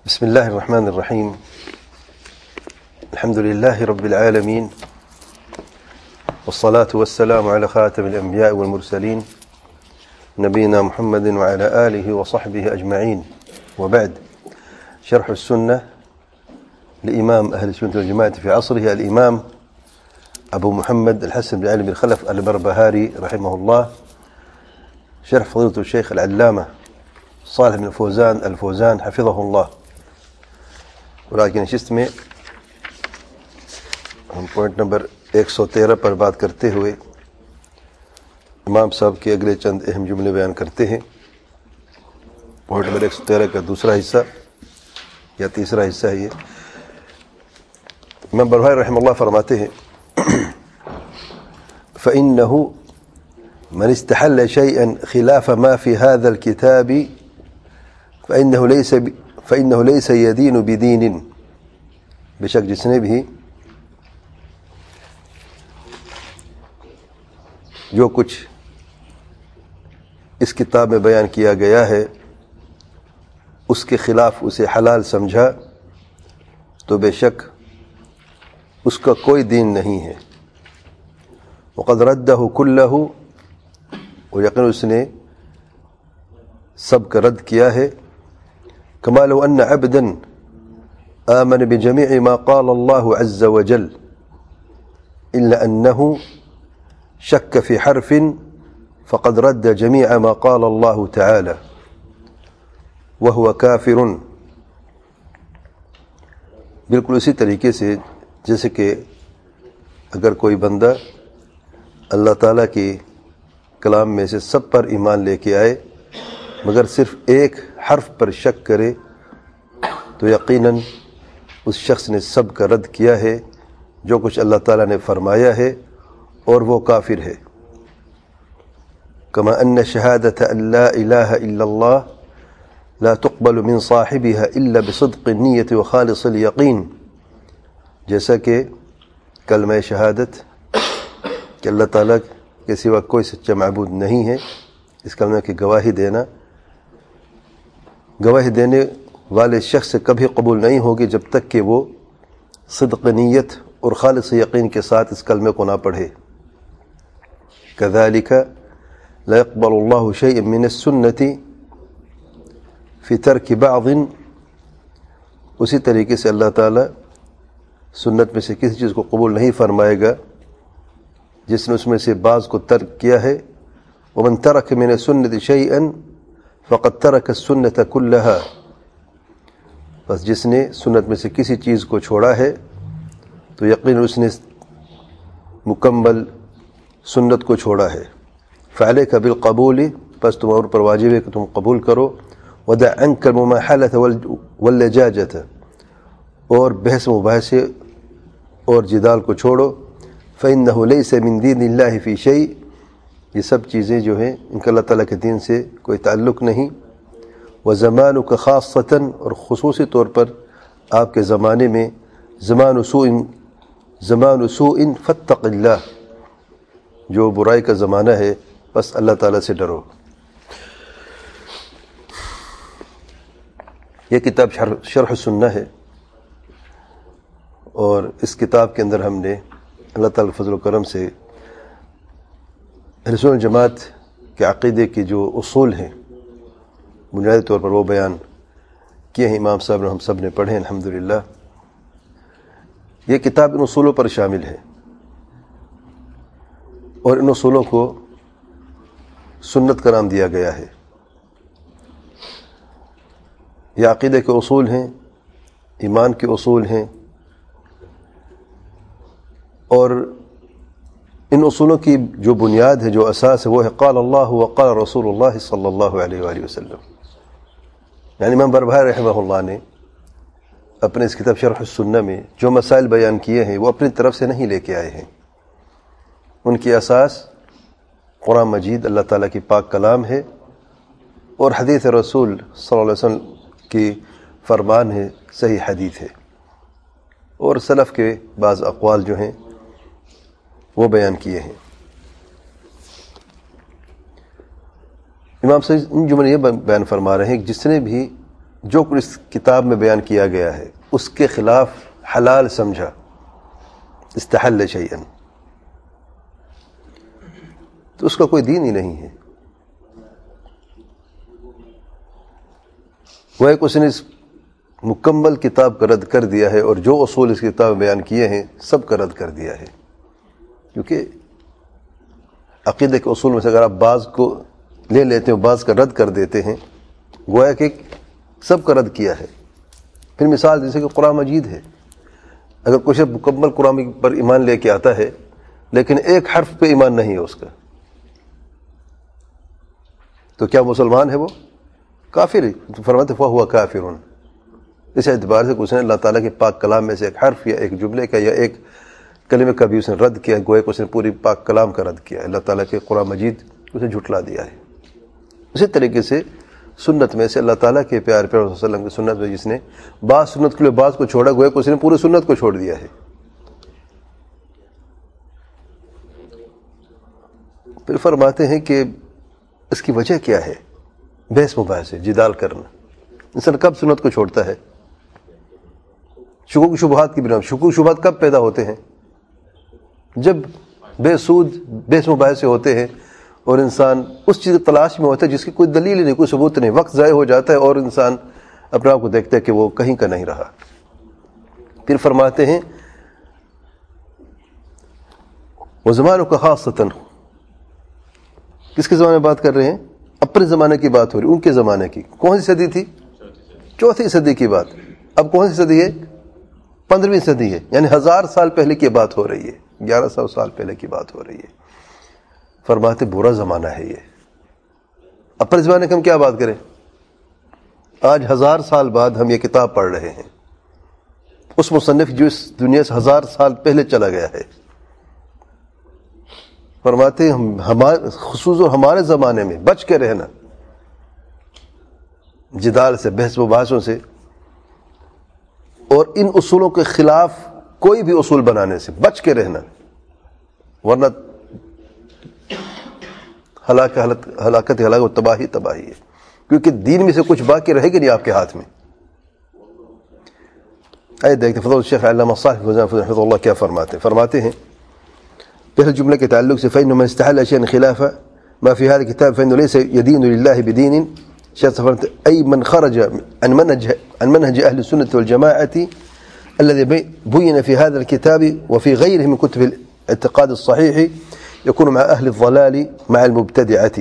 بسم الله الرحمن الرحيم. الحمد لله رب العالمين، والصلاة والسلام على خاتم الأنبياء والمرسلين نبينا محمد وعلى آله وصحبه أجمعين، وبعد. شرح السنة لإمام أهل السنة والجماعة في عصره الإمام أبو محمد الحسن بن علي بن خلف البربهاري رحمه الله، شرح فضيلة الشيخ العلامة صالح بن الفوزان حفظه الله. لیکن نشست میں ہم پوائنٹ نمبر 113 پر بات کرتے ہوئے امام صاحب کے اگلے چند اہم جملے بیان کرتے ہیں. پوائنٹ نمبر 113 کا دوسرا حصہ یا تیسرا حصہ ہے یہ. امام بربہاری رحمہ اللہ فرماتے ہیں فَإِنَّهُ من استحل شيئا خلاف ما في هذا الكتاب فإنه ليس يدين بدين. بے شک جس نے بھی جو کچھ اس کتاب میں بیان کیا گیا ہے اس کے خلاف اسے حلال سمجھا تو بے شک اس کا کوئی دین نہیں ہے. وقد رده كله، اور یقین اس نے سب کا رد کیا ہے. كما لو أن عبدا آمن بجميع ما قال الله عز وجل إلا أنه شك في حرف فقد رد جميع ما قال الله تعالى وهو كافر. بالکل اسی طریقے سے جیسے کہ اگر کوئی بندہ اللہ تعالیٰ کے کلام میں سے سب پر ایمان لے کے آئے مگر صرف ایک حرف پر شک کرے تو یقیناً اس شخص نے سب کا رد کیا ہے جو کچھ اللہ تعالیٰ نے فرمایا ہے اور وہ کافر ہے. کما ان شہادت ان لا الہ الا اللہ لا تقبل من صاحبها الا بصدق النیت وخالص الیقین. جیسا کہ کلمہ شہادت کہ اللہ تعالیٰ کے سوا کوئی سچا معبود نہیں ہے، اس کلمہ کی گواہی دینے والے شخص سے کبھی قبول نہیں ہوگی جب تک کہ وہ صدق نیت اور خالص یقین کے ساتھ اس کلمے کو نہ پڑھے. كذلك لا يقبل الله شيئا من السنة في ترك بعض. اسی طریقے سے اللہ تعالی سنت میں سے کسی چیز کو قبول نہیں فرمائے گا جس نے اس میں سے بعض کو ترک کیا ہے. ومن ترك من السنة شيئا فقد ترك السنة كلها. بس جس نے سنت میں سے کسی چیز کو چھوڑا ہے تو یقین اس نے مکمل سنت کو چھوڑا ہے. فعلیک بالقبول، بس تمہارے اوپر واجب ہے کہ تم قبول کرو. ودع عنک المماحلة واللجاجة، اور بحث مباحثے اور جدال کو چھوڑو. فإنه ليس من دین اللہ فی شیء، یہ سب چیزیں جو ہیں ان کا اللہ تعالیٰ کے دین سے کوئی تعلق نہیں. وزمانک خاصتاً، اور خصوصی طور پر آپ کے زمانے میں زمان سوء فاتق اللہ، جو برائی کا زمانہ ہے بس اللہ تعالیٰ سے ڈرو. یہ کتاب شرح السنہ ہے، اور اس کتاب کے اندر ہم نے اللہ تعالیٰ فضل و کرم سے اہل سنت والجماعت کے عقیدے کے جو اصول ہیں بنیادی طور پر وہ بیان کیے ہیں. امام صاحب نے ہم سب نے پڑھے ہیں الحمدللہ. یہ کتاب ان اصولوں پر شامل ہے، اور ان اصولوں کو سنت کا نام دیا گیا ہے. یہ عقیدے کے اصول ہیں، ایمان کے اصول ہیں، اور ان اصولوں کی جو بنیاد ہے، جو اساس ہے، وہ ہے قال اللہ وقال رسول اللہ صلی اللہ علیہ وآلہ وسلم. یعنی امام بربہاری رحمہ اللہ نے اپنے اس کتاب شرح السنہ میں جو مسائل بیان کیے ہیں وہ اپنی طرف سے نہیں لے کے آئے ہیں. ان کی اساس قرآن مجید اللہ تعالیٰ کی پاک کلام ہے، اور حدیث رسول صلی اللہ علیہ وسلم کی فرمان ہے، صحیح حدیث ہے، اور سلف کے بعض اقوال جو ہیں وہ بیان کیے ہیں. امام صاحب ان جملے یہ بیان فرما رہے ہیں کہ جس نے بھی جو کچھ اس کتاب میں بیان کیا گیا ہے اس کے خلاف حلال سمجھا، استحل شیئا، تو اس کا کوئی دین ہی نہیں ہے. وہ ایک اس نے اس مکمل کتاب کا رد کر دیا ہے، اور جو اصول اس کتاب میں بیان کیے ہیں سب کا رد کر دیا ہے. کیونکہ عقیدے کے اصول میں سے اگر آپ بعض کو لے لیتے ہیں، بعض کا رد کر دیتے ہیں، گویا کہ سب کا رد کیا ہے. پھر مثال جیسے کہ قرآن مجید ہے، اگر کوئی شخص مکمل قرآن پر ایمان لے کے آتا ہے لیکن ایک حرف پہ ایمان نہیں ہے اس کا، تو کیا مسلمان ہے؟ وہ کافر ہے. فرماتے فَهُوَ كَافِرٌ. اس اعتبار سے اس نے اللہ تعالیٰ کے پاک کلام میں سے ایک حرف یا ایک جملے کا یا ایک کلمے کا بھی اس نے رد کیا، گویا کہ اس نے پوری پاک کلام کا رد کیا، اللہ تعالیٰ کے قرآن مجید اسے جھٹلا دیا ہے. اسی طریقے سے سنت میں سے اللہ تعالیٰ کے پیارے پیغمبر صلی اللہ علیہ وسلم کی سنت میں جس نے بعض سنت کے لیے بعض کو چھوڑا، گویا کہ اس نے پوری سنت کو چھوڑ دیا ہے. پھر فرماتے ہیں کہ اس کی وجہ کیا ہے؟ بحث مباحثے، جدال کرنا. انسان کب سنت کو چھوڑتا ہے؟ شکوک شبہات کی بنا. شکوک شبہات کب پیدا ہوتے ہیں؟ جب بے سود بحث مباحثے ہوتے ہیں اور انسان اس چیز کی تلاش میں ہوتا ہے جس کی کوئی دلیل نہیں، کوئی ثبوت نہیں، وقت ضائع ہو جاتا ہے اور انسان اپنے آپ کو دیکھتا ہے کہ وہ کہیں کا نہیں رہا. پھر فرماتے ہیں وَزَمَانُكَ خَاصَّةً. کس کے زمانے میں بات کر رہے ہیں؟ اپنے زمانے کی بات ہو رہی، ان کے زمانے کی. کون سی صدی تھی؟ چوتھی صدی کی بات. اب کون سی صدی ہے؟ 15ویں صدی ہے، یعنی 1000 سال پہلے کی بات ہو رہی ہے، 1100 سال پہلے کی بات ہو رہی ہے. فرماتے برا زمانہ ہے یہ. اپنے زمانے کی ہم کیا بات کریں؟ آج 1000 سال بعد ہم یہ کتاب پڑھ رہے ہیں، اس مصنف جو اس دنیا سے 1000 سال پہلے چلا گیا ہے. فرماتے خصوصاً ہمارے زمانے میں بچ کے رہنا جدال سے، بحث و بحثوں سے، اور ان اصولوں کے خلاف کوئی بھی اصول بنانے سے بچ کے رہنا، ورنہ ہلاکت و تباہی ہے. کیونکہ دین میں سے کچھ باقی رہے گی نہیں آپ کے ہاتھ میں. آئے دیکھتے فضل الشیخ علامہ صالح حفظہ اللہ کیا فرماتے ہیں پہلے جملے کے تعلق سے فإنه من استحل شيئا خلاف ما في هذا الكتاب فإنه ليس يدين لله بدين. أي من خرج عن منهج أهل السنة والجماعة الذي بين في هذا الكتاب وفي غيره من كتب الاعتقاد الصحيح يكون مع أهل الضلال مع المبتدعة.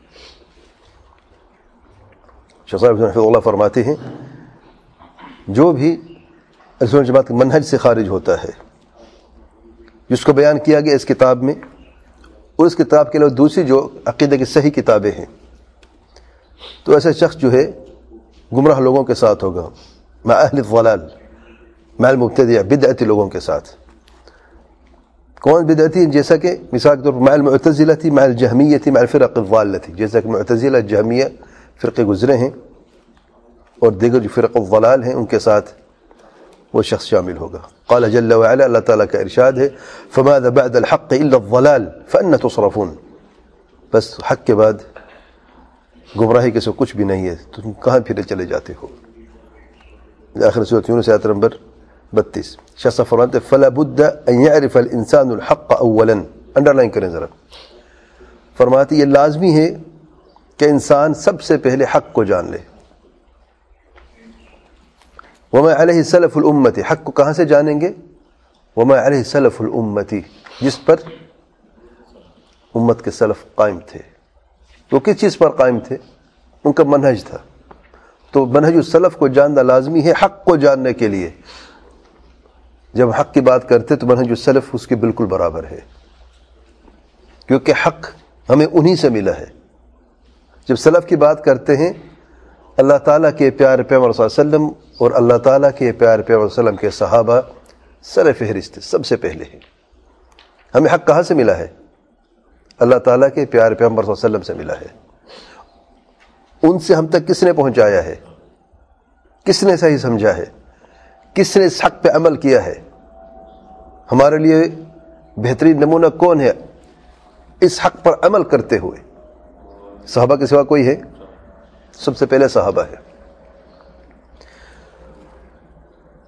شیخ صاحب حفظ اللہ فرماتے ہیں جو بھی اہل سنت جماعت کے منہج سے خارج ہوتا ہے، جس کو بیان کیا گیا اس کتاب میں اور اس کتاب کے علاوہ دوسری جو عقیدے کی صحیح کتابیں ہیں، تو ایسا شخص جو ہے گمراہ لوگوں کے ساتھ ہوگا، مع اہل الضلال، مع المبتدع، بدعتی لوگوں کے ساتھ. کون بدعتی؟ جیسا کہ مثال کے طور پر مع المعتزلہ، مع الجہمیہ، مع الفرق الضالہ، جیسا کہ معتزلہ، جہمیہ فرقے گزرے ہیں اور دیگر جو فرق الضلال ہیں ان کے ساتھ وہ شخص شامل ہوگا. قال جل وعلا، اللہ تعالیٰ کا ارشاد ہے فَمَاذَا بَعْدَ الْحَقِّ إِلَّا الضَّلَالِ فَأَنَّ تُصْرَفُونَ. بس حق کے بعد گمراہی کے سو کچھ بھی نہیں ہے، تم کہاں پھرے چلے جاتے ہو. آخر سورۃ یونس آیت نمبر 32. شاہ صاحب فرماتے فَلَا بُدَّ أَن يَعْرِفَ الْإِنسَانُ الْحَقَّ أَوَّلًا. انڈرلائن کریں ذرا. فرماتے یہ لازمی ہے کہ انسان سب سے پہلے حق کو جان لے. وما علیہ سلف الامتی، حق کو کہاں سے جانیں گے؟ وما علیہ سلف الامتی، جس پر امت کے سلف قائم تھے. تو کس چیز پر قائم تھے؟ ان کا منہج تھا. تو منہج السلف کو جاننا لازمی ہے حق کو جاننے کے لیے. جب حق کی بات کرتے تو منہج السلف اس کے بالکل برابر ہے، کیونکہ حق ہمیں انہی سے ملا ہے. جب سلف کی بات کرتے ہیں اللہ تعالیٰ کے پیارے پیغمبر صلی اللہ علیہ وسلم اور اللہ تعالیٰ کے پیارے پیغمبر صلی اللہ علیہ وسلم کے صحابہ سر فہرست سب سے پہلے ہیں. ہمیں حق کہاں سے ملا ہے؟ اللہ تعالیٰ کے پیارے پیغمبر صلی اللہ علیہ وسلم سے ملا ہے. ان سے ہم تک کس نے پہنچایا ہے؟ کس نے صحیح سمجھا ہے؟ کس نے اس حق پہ عمل کیا ہے؟ ہمارے لیے بہترین نمونہ کون ہے اس حق پر عمل کرتے ہوئے؟ صحابہ کے سوا کوئی ہے؟ سب سے پہلے صحابہ ہے.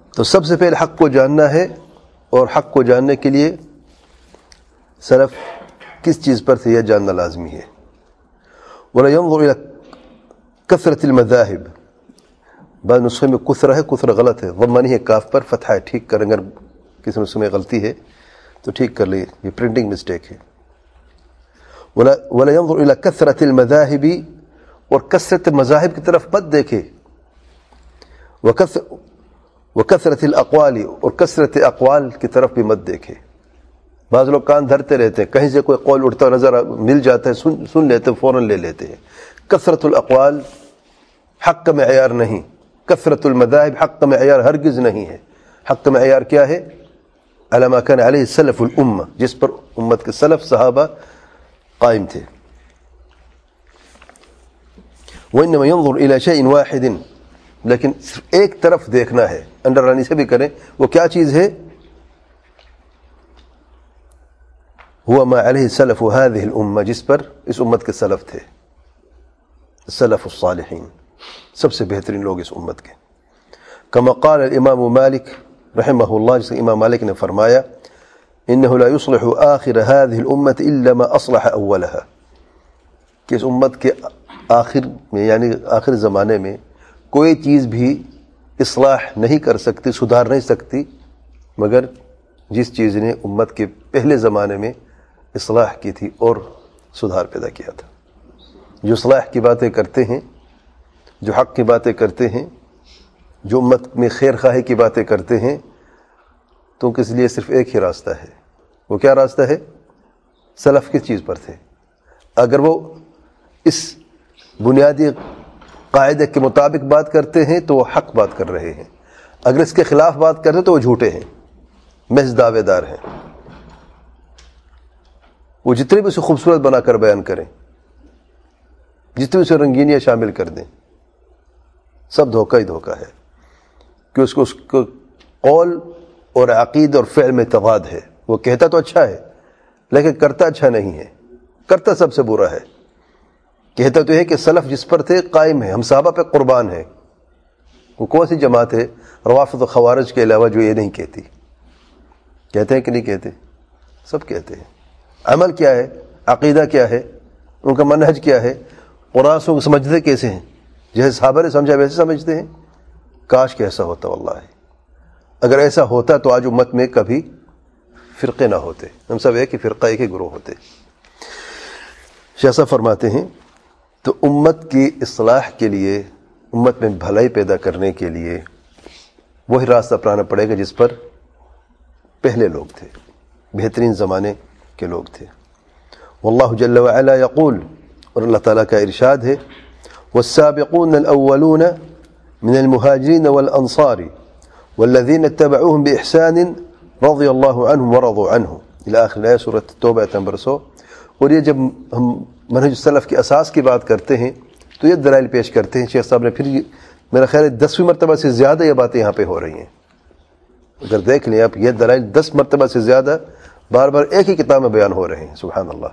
تو سب سے پہلے حق کو جاننا ہے، اور حق کو جاننے کے لیے سلف کس چیز پر تھے یہ جاننا لازمی ہے۔ وَلَا يَنظُرُ إِلَى كَثْرَةِ الْمَذَاهِبِ، بعض نسخے میں کثرہ ہے، کثرہ غلط ہے، ضمہ نہیں ہے، کاف پر فتحہ ہے، ٹھیک کریں، اگر کسی نسخے میں غلطی ہے تو ٹھیک کر لیں، یہ پرنٹنگ مسٹیک ہے۔ وَلَا يَنظُرُ إِلَى كَثْرَةِ الْمَذَاهِبِ، اور کثرت مذاہب کی طرف مت دیکھے، وَكَثْرَةِ الْأَقْوَالِ، اور کثرت اقوال کی طرف بھی مت دیکھے۔ بعض لوگ کان دھرتے رہتے ہیں، کہیں سے کوئی قول اٹھتا نظر مل جاتا ہے، سن لیتے ہیں، فوراً لے لیتے ہیں۔ کثرت الاقوال حق کا معیار نہیں، کثرت المذاہب حق کا معیار ہرگز نہیں ہے۔ حق کا معیار کیا ہے؟ علی ما کان علیہ سلف الامہ، جس پر امت کے سلف صحابہ قائم تھے۔ وانما ينظر الى شيء واحد، لیکن صرف ایک طرف دیکھنا ہے، انڈر لائن سے بھی کریں، وہ کیا چیز ہے؟ هو ما علیہ سلف هذه الامہ، جس پر اس امت کے سلف تھے، سلف الصالحین، سب سے بہترین لوگ اس امت کے۔ کما قال الامام مالک رحمہ اللہ، جس امام مالک نے فرمایا انه لا يصلح آخر هذه الامة الا ما اصلح اولها، کہ اس امت کے آخر میں یعنی آخر زمانے میں کوئی چیز بھی اصلاح نہیں کر سکتی، سدھار نہیں سکتی، مگر جس چیز نے امت کے پہلے زمانے میں اصلاح کی تھی اور سدھار پیدا کیا تھا۔ جو اصلاح کی باتیں کرتے ہیں، جو حق کی باتیں کرتے ہیں، جو امت میں خیر خواہی کی باتیں کرتے ہیں، تو ان کے لیے صرف ایک ہی راستہ ہے۔ وہ کیا راستہ ہے؟ سلف کس چیز پر تھے؟ اگر وہ اس بنیادی قاعدے کے مطابق بات کرتے ہیں تو وہ حق بات کر رہے ہیں، اگر اس کے خلاف بات کرتے ہیں تو وہ جھوٹے ہیں، محض دعوے دار ہیں۔ وہ جتنے بھی اسے خوبصورت بنا کر بیان کریں، جتنے بھی اسے رنگینیاں شامل کر دیں، سب دھوکہ ہی دھوکہ ہے، کہ اس کو قول اور عقید اور فعل میں تضاد ہے۔ وہ کہتا تو اچھا ہے لیکن کرتا اچھا نہیں ہے، کرتا سب سے برا ہے۔ کہتا تو ہے کہ سلف جس پر تھے قائم ہے، ہم صحابہ پہ قربان ہیں۔ وہ کون سی جماعت ہے روافض و خوارج کے علاوہ جو یہ نہیں کہتی؟ کہتے ہیں کہ نہیں کہتے؟ سب کہتے ہیں۔ عمل کیا ہے؟ عقیدہ کیا ہے؟ ان کا منہج کیا ہے؟ قرآن کو سمجھتے کیسے ہیں؟ جیسے صحابہ نے سمجھا ویسے سمجھتے ہیں؟ کاش کہ ایسا ہوتا، واللہ اگر ایسا ہوتا تو آج امت میں کبھی فرقے نہ ہوتے، ہم سب ایک ہی فرقہ، ایک ہی گروہ ہوتے۔ شیخ صاحب فرماتے ہیں تو امت کی اصلاح کے لیے، امت میں بھلائی پیدا کرنے کے لیے وہی راستہ اپنانا پڑے گا جس پر پہلے لوگ تھے، بہترین زمانے کے لوگ تھے۔ واللہ جل وعلا یقول، اور اللہ تعالیٰ کا ارشاد ہے، والسابقون الاولون من المہاجرین والانصار والذین اتبعوهم بإحسان رضی اللہ عنہم ورضوا عنہ، الى آخر آیت سورۃ توبہ نمبر 100۔ اور یہ جب ہم منہج سلف کی اساس کی بات کرتے ہیں تو یہ دلائل پیش کرتے ہیں۔ شیخ صاحب نے پھر میرا خیال ہے 10ویں مرتبہ سے زیادہ یہ باتیں یہاں پہ ہو رہی ہیں، اگر دیکھ لیں آپ، یہ دلائل 10 مرتبہ سے زیادہ بار بار ایک ہی کتاب میں بیان ہو رہے ہیں، سبحان اللہ۔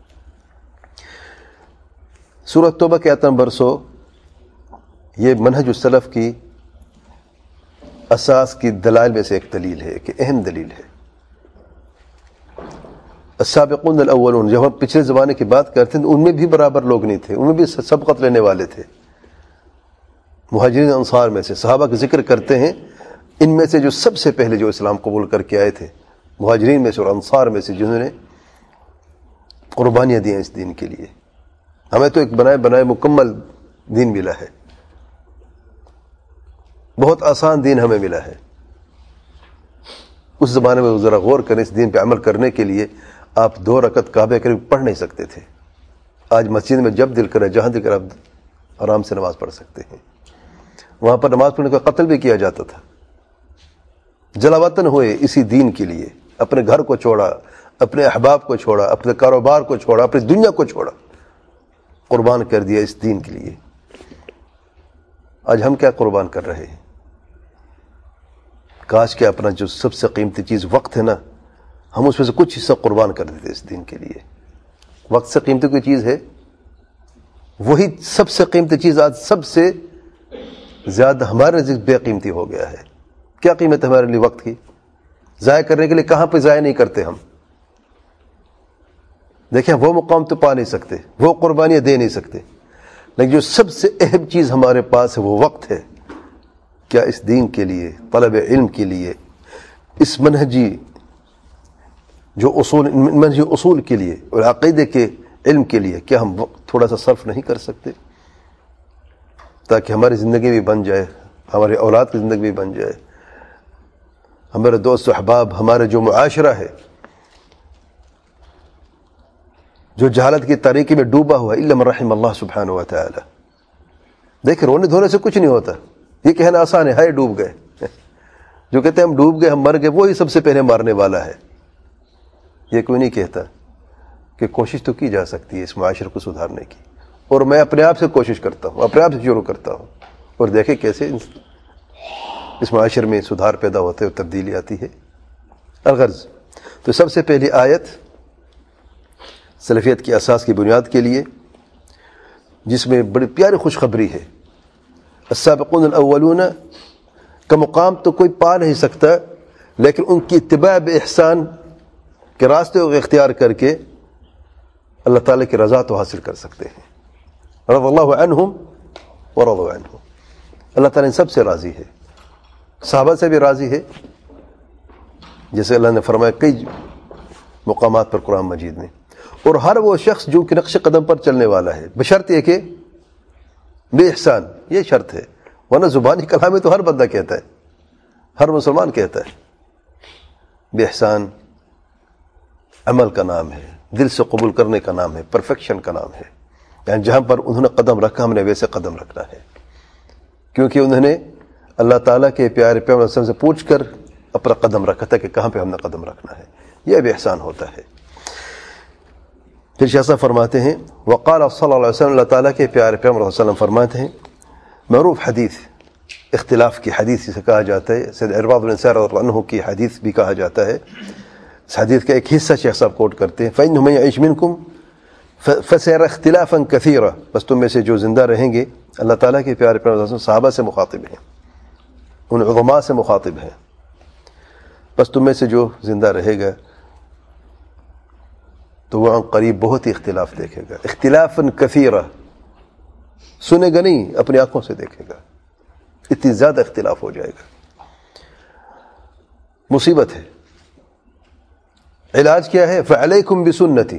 سورۃ توبہ کی آیت نمبر 100 یہ منہج السلف کی اساس کی دلائل میں سے ایک دلیل ہے، کہ اہم دلیل ہے۔ السابقون الاولون، جب ہم پچھلے زمانے کی بات کرتے ہیں ان میں بھی برابر لوگ نہیں تھے، ان میں بھی سبقت لینے والے تھے۔ مہاجرین انصار میں سے صحابہ کا ذکر کرتے ہیں، ان میں سے جو سب سے پہلے جو اسلام قبول کر کے آئے تھے، مہاجرین میں سے اور انصار میں سے، جنہوں نے قربانیاں دی ہیں اس دین کے لیے۔ ہمیں تو ایک بنائے مکمل دین ملا ہے، بہت آسان دین ہمیں ملا ہے۔ اس زمانے میں ذرا غور کریں، اس دین پہ عمل کرنے کے لیے آپ 2 رکعت کعبے قریب پڑھ نہیں سکتے تھے۔ آج مسجد میں جب دل کرے، جہاں دل کرے، آپ آرام سے نماز پڑھ سکتے ہیں۔ وہاں پر نماز پڑھنے کا قتل بھی کیا جاتا تھا، جلا وطن ہوئے اسی دین کے لیے، اپنے گھر کو چھوڑا، اپنے احباب کو چھوڑا، اپنے کاروبار کو چھوڑا، اپنی دنیا کو چھوڑا، قربان کر دیا اس دین کے لیے۔ آج ہم کیا قربان کر رہے ہیں؟ کاش کہ اپنا جو سب سے قیمتی چیز وقت ہے نا، ہم اس میں سے کچھ حصہ قربان کر دیتے اس دین کے لیے۔ وقت سے قیمتی کوئی چیز ہے؟ وہی سب سے قیمتی چیز آج سب سے زیادہ ہمارے نزدیک بے قیمتی ہو گیا ہے، کیا قیمت ہے ہمارے لیے وقت کی؟ ضائع کرنے کے لیے کہاں پہ ضائع نہیں کرتے ہم. دیکھیں وہ مقام تو پا نہیں سکتے, وہ قربانیاں دے نہیں سکتے, لیکن جو سب سے اہم چیز ہمارے پاس ہے وہ وقت ہے. کیا اس دین کے لیے, طلب علم کے لیے, اس منہجی اصول کے لیے اور عقیدے کے علم کے لیے کیا ہم وقت تھوڑا سا صرف نہیں کر سکتے تاکہ ہماری زندگی بھی بن جائے, ہمارے اولاد کی زندگی بھی بن جائے, ہمارے دوست و احباب, ہمارے جو معاشرہ ہے جو جہالت کی تاریکی میں ڈوبا ہوا الا من رحم اللہ سبحانہ و تعالی. دیکھیں رونے دھونے سے کچھ نہیں ہوتا, یہ کہنا آسان ہے, ہائے ڈوب گئے. جو کہتے ہیں ہم ڈوب گئے, ہم مر گئے, وہی سب سے پہلے مارنے والا ہے. یہ کوئی نہیں کہتا کہ کوشش تو کی جا سکتی ہے اس معاشرے کو سدھارنے کی, اور میں اپنے آپ سے کوشش کرتا ہوں, اپنے آپ سے شروع کرتا ہوں, اور دیکھیں کیسے اس معاشرے میں سدھار پیدا ہوتے اور تبدیلی آتی ہے. الغرض تو سب سے پہلی آیت سلفیت کی اساس کی بنیاد کے لیے, جس میں بڑی پیاری خوشخبری ہے. السابقون الاولون کا مقام تو کوئی پا نہیں سکتا, لیکن ان کی اتباع باحسان کے راستے کو اختیار کر کے اللہ تعالیٰ کی رضا تو حاصل کر سکتے ہیں. رضی اللہ عنہم ورضوا عنہ, اللہ تعالیٰ ان سب سے راضی ہے, صحابہ سے بھی راضی ہے, جیسے اللہ نے فرمایا کئی مقامات پر قرآن مجید میں. اور ہر وہ شخص جو کہ نقش قدم پر چلنے والا ہے, بشرط یہ کہ بے احسان, یہ شرط ہے, ورنہ زبانی کلام میں تو ہر بندہ کہتا ہے, ہر مسلمان کہتا ہے. بے احسان عمل کا نام ہے, دل سے قبول کرنے کا نام ہے, پرفیکشن کا نام ہے. یعنی جہاں پر انہوں نے قدم رکھا ہم نے ویسے قدم رکھنا ہے, کیونکہ انہوں نے اللہ تعالیٰ کے پیارے پیغمبر صلی اللہ علیہ وسلم سے پوچھ کر اپنا قدم رکھا تھا کہ کہاں پہ ہم نے قدم رکھنا ہے. یہ بے احسان ہوتا ہے. پھر شیخ صاحب فرماتے ہیں وقال صلی اللہ علیہ وسلم, اللہ تعالیٰ کے پیارے پیغمبر صلی اللہ علیہ وسلم فرماتے ہیں, معروف حدیث, اختلاف کی حدیث جسے کہا جاتا ہے, سید عرباض بن سارح رضی اللہ عنہ کی حدیث بھی کہا جاتا ہے. اس حدیث کا ایک حصہ شیخ صاحب کوٹ کرتے ہیں, فَإِنَّهُ مَن يَعِشْ مِنْكُمْ فَسَيَرَى اخْتِلَافًا كَثِيرًا, بس تم میں سے جو زندہ رہیں گے, اللہ تعالیٰ کے پیارے پیغمبر صلی اللہ علیہ وسلم صحابہ سے مخاطب ہیں, ان عظماء سے مخاطب ہیں, بس تم میں سے جو زندہ رہے گا تو وہ عن قریب بہت ہی اختلاف دیکھے گا. اختلافاً کثیرا, سنے گا نہیں, اپنی آنکھوں سے دیکھے گا, اتنی زیادہ اختلاف ہو جائے گا. مصیبت ہے. علاج کیا ہے؟ فعلیکم بسنتی,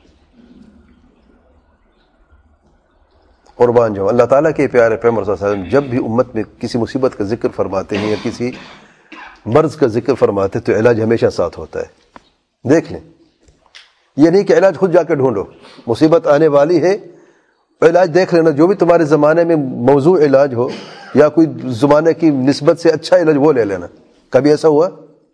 قربان جاؤ. اللہ تعالیٰ کے پیارے پیغمبر صلی اللہ علیہ وسلم جب بھی امت میں کسی مصیبت کا ذکر فرماتے ہیں یا کسی مرض کا ذکر فرماتے ہیں تو علاج ہمیشہ ساتھ ہوتا ہے. دیکھ لیں, یہ نہیں کہ علاج خود جا کے ڈھونڈو, مصیبت آنے والی ہے, علاج دیکھ لینا, جو بھی تمہارے زمانے میں موضوع علاج ہو یا کوئی زمانے کی نسبت سے اچھا علاج وہ لے لینا. کبھی ایسا ہوا؟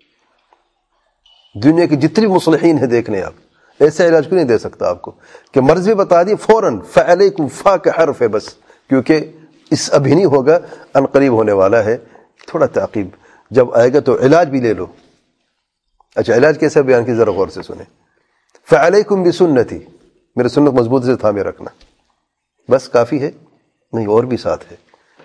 دنیا کی جتنی مصلحین ہیں دیکھنے آپ, ایسا علاج کو نہیں دے سکتا آپ کو کہ مرض بھی بتا دی فوراً, فعلیکم, فا کا حرف ہے بس, کیونکہ اس ابھی نہیں ہوگا, ان قریب ہونے والا ہے. تھوڑا تعقیب جب آئے گا تو علاج بھی لے لو. اچھا علاج کیسے بیان کی, ذرا غور سے سنیں. فعلیکم بسنتی, میرے سنت مضبوط سے تھامے رکھنا, بس کافی ہے نہیں, اور بھی ساتھ ہے.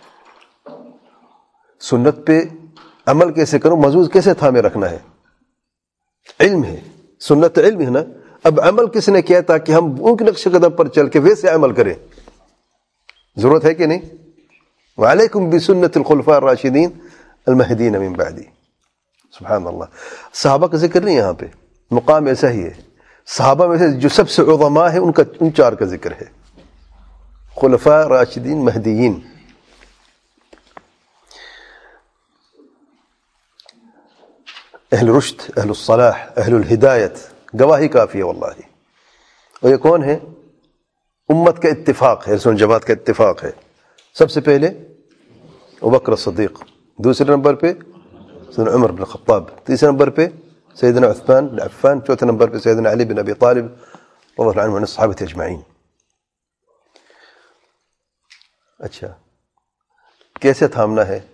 سنت پہ عمل کیسے کرو, مضبوط کیسے تھامے رکھنا ہے, علم ہے, سنت علم ہے نا. اب عمل کس نے کیا تاکہ ہم ان کے نقش قدم پر چل کے ویسے عمل کریں, ضرورت ہے کہ نہیں. وعلیکم بسنت الخلفاء الراشدین المہدین من بعدی. سبحان اللہ. صحابہ کا ذکر نہیں یہاں پہ, مقام ایسا ہی ہے. صحابہ میں سے جو سب سے عظماء ہیں ان چار کا ذکر ہے, خلفاء راشدین مہدیین. اہل رشد, اہل الصلاح, اہل الہدایت, گواہی کافی ہے واللہ. اور یہ کون ہے؟ امت کا اتفاق ہے, سن جماعت کا اتفاق ہے. سب سے پہلے ابوبکر الصدیق, دوسرے نمبر پہ سیدنا عمر بن الخطاب, تیسرے نمبر پہ سیدنا عثمان بن عفان, چوتھے نمبر پہ سیدنا علی بن ابی طالب رضی اللہ عنہ الصحابہ اجمعین. اچھا کیسے تھامنا ہے؟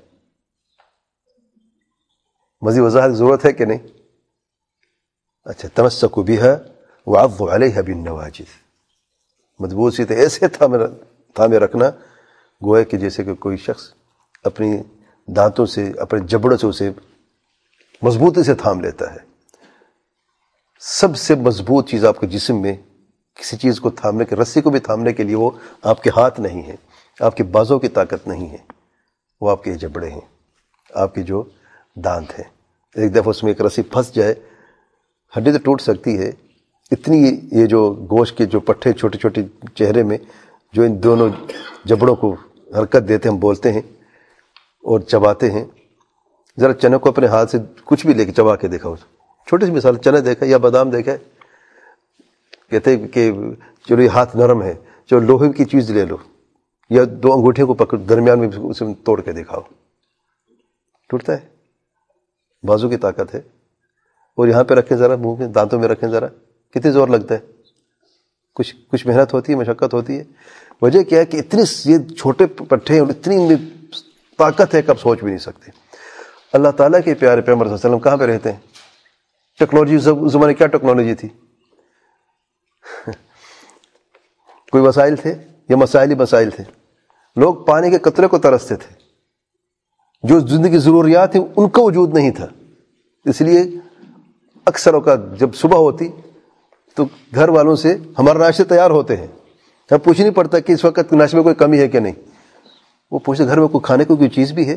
مزید وضاحت ضرورت ہے کہ نہیں؟ اچھا, تمسکوا بها وعضوا علیها بالنواجذ, مضبوط سی ایسے تھامے رکھنا گویا کہ جیسے کہ کوئی شخص اپنی دانتوں سے اپنے جبڑوں سے اسے مضبوطی سے تھام لیتا ہے. سب سے مضبوط چیز آپ کے جسم میں کسی چیز کو تھامنے کے، رسی کو بھی تھامنے کے لیے وہ آپ کے ہاتھ نہیں ہے، آپ کے بازوں کی طاقت نہیں ہے، وہ آپ کے جبڑے ہیں، آپ کے جو دانت ہیں. ایک دفعہ اس میں ایک رسی پھنس جائے ہڈی تو ٹوٹ سکتی ہے، اتنی یہ جو گوشت کے جو پٹھے چھوٹے چھوٹے چہرے میں جو ان دونوں جبڑوں کو حرکت دیتے ہیں، ہم بولتے ہیں اور چباتے ہیں. ذرا چنے کو اپنے ہاتھ سے کچھ بھی لے کے چبا کے دیکھا، چھوٹی سی مثال، چنا دیکھا یا بادام دیکھا، کہتے ہیں کہ چلو یہ ہاتھ نرم ہے، چلو لوہے کی چیز لے لو یا 2 انگوٹھے کو پکڑ درمیان میں اسے توڑ کے دکھاؤ، ٹوٹتا ہے. بازو کی طاقت ہے. اور یہاں پہ رکھیں ذرا، منہ میں دانتوں میں رکھیں ذرا، کتنی زور لگتا ہے. کچھ محنت ہوتی ہے، مشقت ہوتی ہے. وجہ کیا ہے کہ اتنے یہ چھوٹے پٹھے اور اتنی طاقت ہے کہ آپ سوچ بھی نہیں سکتے. اللہ تعالیٰ کے پیارے پیغمبر صلی اللہ علیہ وسلم کہاں پہ رہتے ہیں؟ ٹیکنالوجی اس زمانے کیا ٹیکنالوجی تھی؟ کوئی وسائل تھے یا مسائل ہی مسائل تھے؟ لوگ پانی کے قطرے کو ترستے تھے، جو زندگی ضروریات ہیں ان کا وجود نہیں تھا. اس لیے اکثر اوقات جب صبح ہوتی تو گھر والوں سے ہمارے ناشتے تیار ہوتے ہیں، ہم پوچھ نہیں پڑتا کہ اس وقت ناشتے میں کوئی کمی ہے کہ نہیں. وہ پوچھتے گھر میں کوئی کھانے کو کوئی چیز بھی ہے.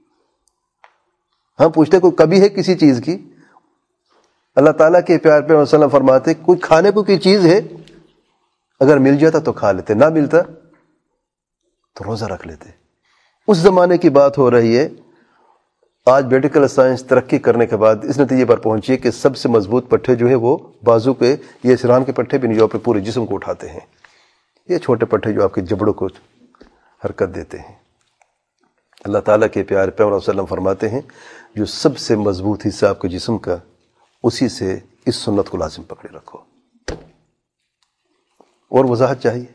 ہم پوچھتے کوئی کمی ہے کسی چیز کی. اللہ تعالیٰ کے پیار پہ وسلم فرماتے کوئی کھانے کو کوئی چیز ہے، اگر مل جاتا تو کھا لیتے، نہ ملتا تو روزہ رکھ لیتے. اس زمانے کی بات ہو رہی ہے. آج میڈیکل سائنس ترقی کرنے کے بعد اس نتیجے پر پہنچی ہے کہ سب سے مضبوط پٹھے جو ہیں وہ بازو کے، یہ سران کے پٹھے بھی نہیں جو اپنے پورے جسم کو اٹھاتے ہیں. یہ چھوٹے پٹھے جو آپ کے جبڑوں کو حرکت دیتے ہیں. اللہ تعالیٰ کے پیارے پیغمبر صلی اللہ علیہ وسلم فرماتے ہیں جو سب سے مضبوط حصہ آپ کے جسم کا، اسی سے اس سنت کو لازم پکڑے رکھو. اور وضاحت چاہیے؟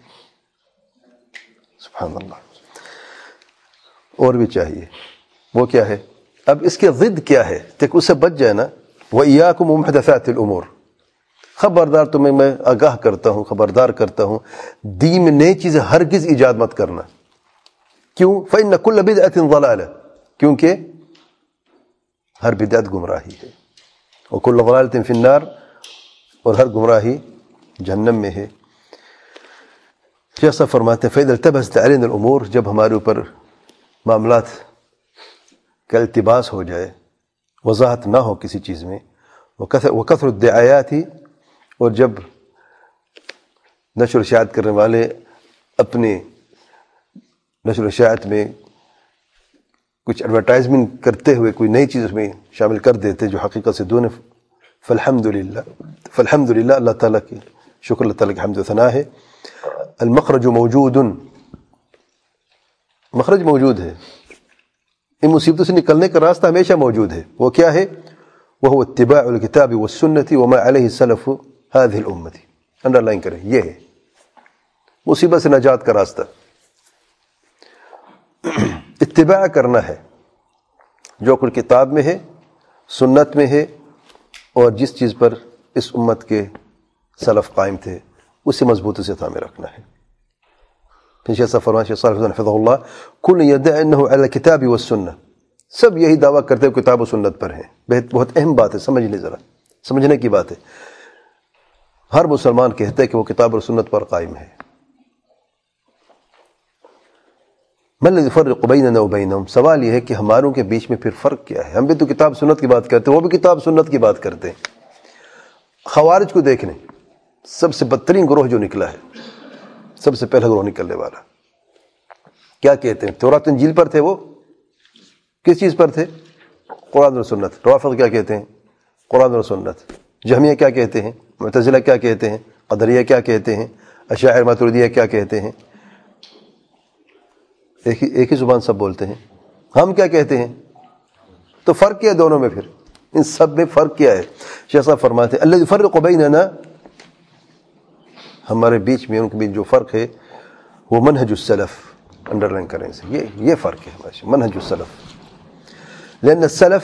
سبحان اللہ. اور بھی چاہیے. وہ کیا ہے؟ اب اس کے ضد کیا ہے تاکہ اس سے بچ جائے نا. وَإِيَّاكُمْ وَمُحْدَثَاتِ الْأُمُورِ، خبردار تمہیں میں آگاہ کرتا ہوں، خبردار کرتا ہوں، دین میں نئی چیزیں ہرگز ایجاد مت کرنا. کیوں؟ فَإِنَّ كُلَّ بِدْعَةٍ ضَلَالَةٍ، کیونکہ ہر بدعت گمراہی ہے. وَكُلُّ ضَلَالَةٍ فِي النَّارِ، اور ہر گمراہی جہنم میں ہے. جیسا فرماتے ہیں فَإِذَا الْتَبَسَتْ عَلَيْنَا الْأُمُورِ، جب ہمارے اوپر معاملات کا التباس ہو جائے، وضاحت نہ ہو کسی چیز میں، وَكَثْرُ الدِّعَایَاتِ، اور جب نشر و اشاعت کرنے والے اپنے نشر و اشاعت میں کچھ ایڈورٹائزمنٹ کرتے ہوئے کوئی نئی چیز اس میں شامل کر دیتے جو حقیقت سے دون. فالحمدللہ، اللہ تعالیٰ کی شکر، اللہ تعالیٰ کی حمد و ثنا ہے. المخرج موجود، مخرج موجود ہے. ان مصیبتوں سے نکلنے کا راستہ ہمیشہ موجود ہے. وہ کیا ہے؟ وہ اتباع الکتاب والسنة وما علیہ سلف هذه الامة. انڈر لائن کریں، یہ ہے مصیبت سے نجات کا راستہ. اتباع کرنا ہے جو کچھ کتاب میں ہے، سنت میں ہے، اور جس چیز پر اس امت کے سلف قائم تھے اسے مضبوطی سے تھامے رکھنا ہے. پھر جیسا فرمان شیخ صالح حفظہ اللہ، کل یدعی انہ علی الکتاب والسنہ، سب یہی دعویٰ کرتے ہوئے کتاب و سنت پر ہیں. بہت اہم بات ہے، سمجھنے ذرا، سمجھنے کی بات ہے. ہر مسلمان کہتا ہے کہ وہ کتاب اور سنت پر قائم ہے. ما الذی یفرق بیننا وبینہم، سوال یہ ہے کہ ہماروں کے بیچ میں پھر فرق کیا ہے؟ ہم بھی تو کتاب سنت کی بات کرتے ہیں، وہ بھی کتاب سنت کی بات کرتے ہیں. خوارج کو دیکھ لیں، سب سے بدترین گروہ جو نکلا ہے، سب سے پہلا گروہ نکلنے والا، کیا کہتے ہیں؟ تورات انجیل پر تھے. وہ کس چیز پر تھے؟ قرآن اور سنت. روافض کیا کہتے ہیں؟ قرآن اور سنت. جہمیہ کیا کہتے ہیں؟ معتزلہ کیا کہتے ہیں؟ قدریہ کیا کہتے ہیں؟ اشاعرہ ماتریدیہ کیا کہتے ہیں؟ ایک ہی زبان سب بولتے ہیں. ہم کیا کہتے ہیں؟ تو فرق کیا ہے دونوں میں؟ پھر ان سب میں فرق کیا ہے؟ شیخ صاحب فرماتے ہیں الذی یفرق بیننا، ہمارے بیچ میں ان کے بیچ جو فرق ہے وہ منہج السلف. انڈر لائن کریں اسے، یہ فرق ہے منہج السلف. لأن السلف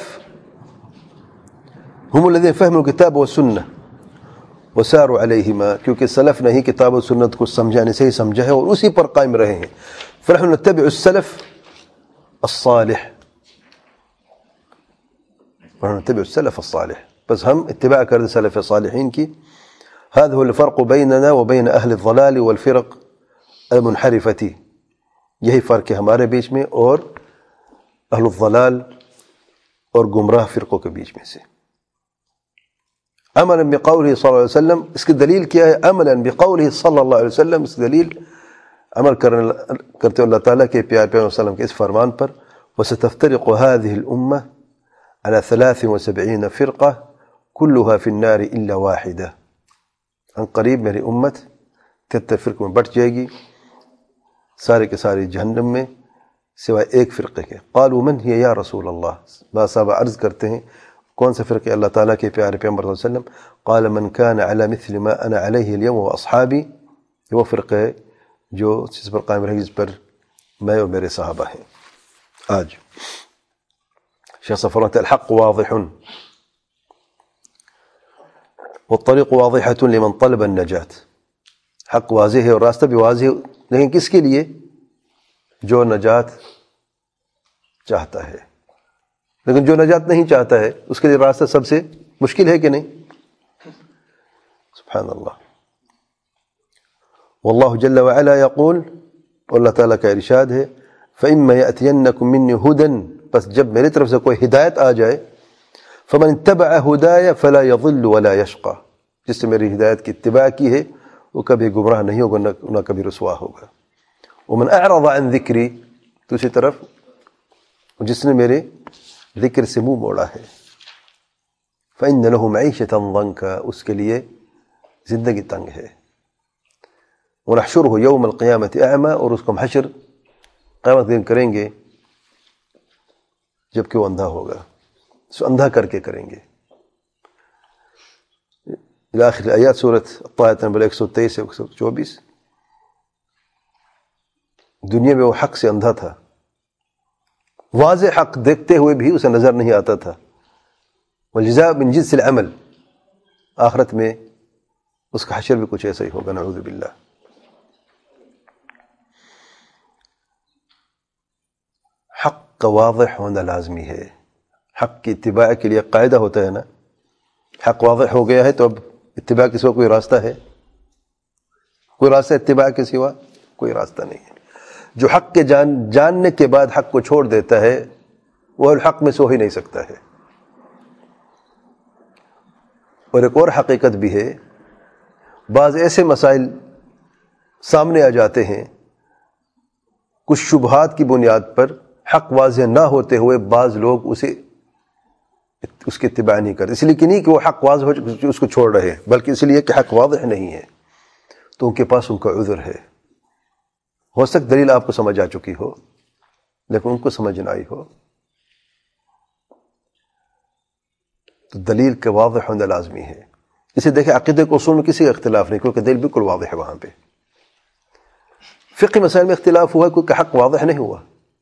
هم الذين فهموا الكتاب والسنة وساروا عليهما، کیونکہ سلف نے ہی کتاب و سنت کو سمجھانے سے ہی سمجھا ہے اور اسی پر قائم رہے ہیں. فنحن نتبع السلف الصالح، ونتبع السلف الصالح، بس ہم اتباع کرتے سلف صالحین کی. هذا هو الفرق بيننا وبين أهل الضلال والفرق المنحرفة، یہی فرق ہے ہمارے بیچ میں اور اہل الضلال اور گمراہ فرقوں کے بیچ میں سے. عملا بقوله صلی اللہ علیہ وسلم، اس کی دلیل کیا ہے؟ عملا بقوله صلی اللہ علیہ وسلم، اس کی دلیل عمل کرتے اللہ تعالیٰ کے پیارے پیغمبر صلی اللہ علیہ وسلم کے اس فرمان پر. وستفترق هذه الأمة على 73 فرقة كلها في النار إلا واحدة. ان قریب میری امت 73 فرقوں میں بٹ جائے گی، سارے کے سارے جہنم میں سوائے ایک فرقے کے. قالوا من هي یا رسول اللہ، بعض صحابہ عرض کرتے ہیں کون سے فرقے اللہ تعالیٰ کے پیارے پیغمبر صلی اللہ علیہ وسلم؟ قال من كان على مثل ما انا عليه اليوم واصحابی، وہ فرقے جو جس پر قائم رہے جس پر میں اور میرے صحابہ ہیں آج. شیخ صفر الحق واضح والطريق واضحة لمن طلب النجاة، حق واضح ہے اور راستہ بھی واضح ہے، لیکن کس کے لیے؟ جو نجات چاہتا ہے. لیکن جو نجات نہیں چاہتا ہے اس کے لیے راستہ سب سے مشکل ہے کہ نہیں؟ سبحان اللہ. واللہ جل وعلا یقول، اللہ تعالیٰ کا ارشاد ہے فإما يأتينكم مني هدى، پس جب میری طرف سے کوئی ہدایت آ جائے، فمن اتبع هدايا فلا يضل ولا يشقى، جس نے میری ہدایت کی اتباع کی ہے وہ کبھی گمراہ نہیں ہوگا نہ کبھی رسوا ہوگا. ومن اعرض عن ذکری، دوسری طرف جس نے میرے ذکر سے منہ موڑا ہے، فإن له معيشة ضنكا، اس کے لیے زندگی تنگ ہے. ونحشره يوم القيامة أعمى، اور اس کو ہم حشر قیامت دن کریں گے جبکہ وہ اندھا ہوگا، سو اندھا کر کے کریں گے. آخر آیات سورۃ طٰہٰ نمبر 123 سے 124. دنیا میں وہ حق سے اندھا تھا، واضح حق دیکھتے ہوئے بھی اسے نظر نہیں آتا تھا. والجزاء من جنس العمل، آخرت میں اس کا حشر بھی کچھ ایسا ہی ہوگا، نعوذ باللہ. حق کا واضح ہونا لازمی ہے. حق کی اتباع کے لیے قاعدہ ہوتا ہے نا، حق واضح ہو گیا ہے تو اب اتباع کے سوا کوئی راستہ ہے؟ کوئی راستہ اتباع کے سوا کوئی راستہ نہیں ہے. جو حق کے جاننے کے بعد حق کو چھوڑ دیتا ہے وہ الحق میں سو ہی نہیں سکتا ہے. اور ایک اور حقیقت بھی ہے، بعض ایسے مسائل سامنے آ جاتے ہیں کچھ شبہات کی بنیاد پر، حق واضح نہ ہوتے ہوئے بعض لوگ اس کی اتباع نہیں کرتے، اس لیے کہ نہیں کہ وہ حق واضح ہو اس کو چھوڑ رہے ہیں، بلکہ اس لیے کہ حق واضح نہیں ہے تو ان کے پاس ان کا عذر ہے. ہو سکتا دلیل آپ کو سمجھ آ چکی ہو لیکن ان کو سمجھ نہ آئی ہو، تو دلیل کا واضح ہونا لازمی ہے. اسے دیکھیں عقیدے کے اصول میں کسی کا اختلاف نہیں، کیونکہ دلیل بالکل واضح ہے. وہاں پہ فقہ مسائل میں اختلاف ہوا کیونکہ حق واضح نہیں ہوا.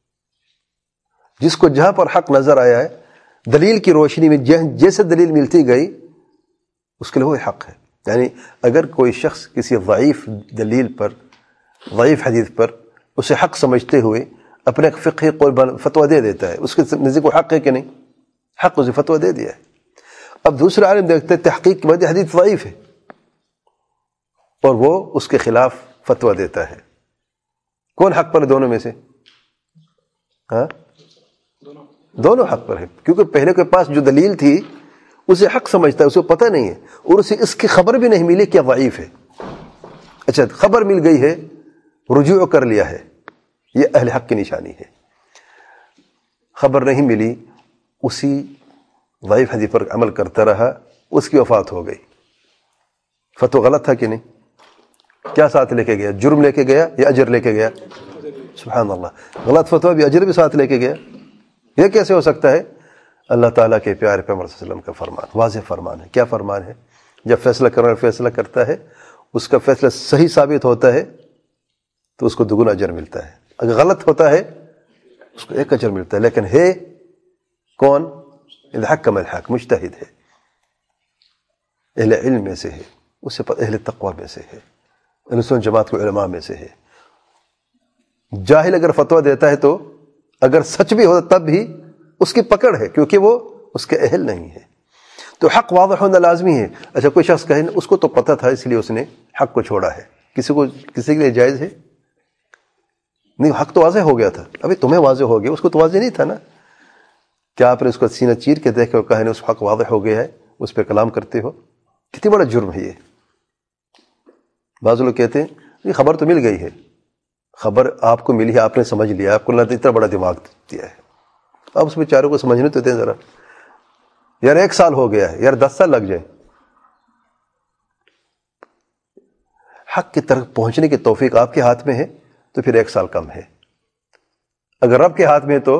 جس کو جہاں پر حق نظر آیا ہے دلیل کی روشنی میں جیسے دلیل ملتی گئی اس کے لیے وہ حق ہے. یعنی اگر کوئی شخص کسی ضعیف دلیل پر، ضعیف حدیث پر اسے حق سمجھتے ہوئے اپنے فقہی قول فتویٰ دے دیتا ہے، اس کے نزدیک وہ حق ہے کہ نہیں؟ حق، اسے فتویٰ دے دیا ہے. اب دوسرا عالم دیکھتے تحقیق کے بعد حدیث ضعیف ہے اور وہ اس کے خلاف فتویٰ دیتا ہے. کون حق پر ہے دونوں میں سے؟ ہاں، دونوں حق پر ہے، کیونکہ پہلے کے پاس جو دلیل تھی اسے حق سمجھتا ہے، اسے پتہ نہیں ہے اور اسے اس کی خبر بھی نہیں ملی کہ ضعیف ہے. اچھا، خبر مل گئی ہے، رجوع کر لیا ہے، یہ اہل حق کی نشانی ہے. خبر نہیں ملی، اسی ضعیف حدیث پر عمل کرتا رہا، اس کی وفات ہو گئی. فتویٰ غلط تھا کہ نہیں؟ کیا ساتھ لے کے گیا؟ جرم لے کے گیا یا اجر لے کے گیا؟ سبحان اللہ، غلط فتویٰ بھی اجر بھی ساتھ لے کے گیا. یہ کیسے ہو سکتا ہے؟ اللہ تعالیٰ کے پیارے پیغمبر صلی اللہ علیہ وسلم کا فرمان، واضح فرمان ہے. کیا فرمان ہے؟ جب فیصلہ کرنا فیصلہ کرتا ہے، اس کا فیصلہ صحیح ثابت ہوتا ہے تو اس کو دگنا اجر ملتا ہے، اگر غلط ہوتا ہے اس کو ایک اجر ملتا ہے. لیکن ہے کون؟ الحکم الحق، مجتہد ہے، اہل علم میں سے ہے، اس سے اہل تقوی میں سے ہے، اہل سنت جماعت کے علماء میں سے ہے. جاہل اگر فتویٰ دیتا ہے تو اگر سچ بھی ہوتا تب بھی اس کی پکڑ ہے، کیونکہ وہ اس کے اہل نہیں ہے. تو حق واضح ہونا لازمی ہے. اچھا کوئی شخص کہے اس کو تو پتہ تھا اس لیے اس نے حق کو چھوڑا ہے. کسی کے لیے جائز ہے؟ نہیں، حق تو واضح ہو گیا تھا. ابھی تمہیں واضح ہو گیا، اس کو تو واضح نہیں تھا نا. کیا آپ نے اس کو سینہ چیر کے دیکھے اور کہا اس حق واضح ہو گیا ہے، اس پہ کلام کرتے ہو؟ کتنی بڑا جرم ہے یہ. بعض لوگ کہتے ہیں یہ خبر تو مل گئی ہے. خبر آپ کو ملی ہے، آپ نے سمجھ لیا، آپ کو اللہ نے اتنا بڑا دماغ دیا ہے، آپ اس بیچاروں کو سمجھنے تو دیں ذرا. یار 1 سال ہو گیا ہے، یار 10 سال لگ جائے. حق کی طرف پہنچنے کی توفیق آپ کے ہاتھ میں ہے تو پھر 1 سال کم ہے. اگر رب کے ہاتھ میں تو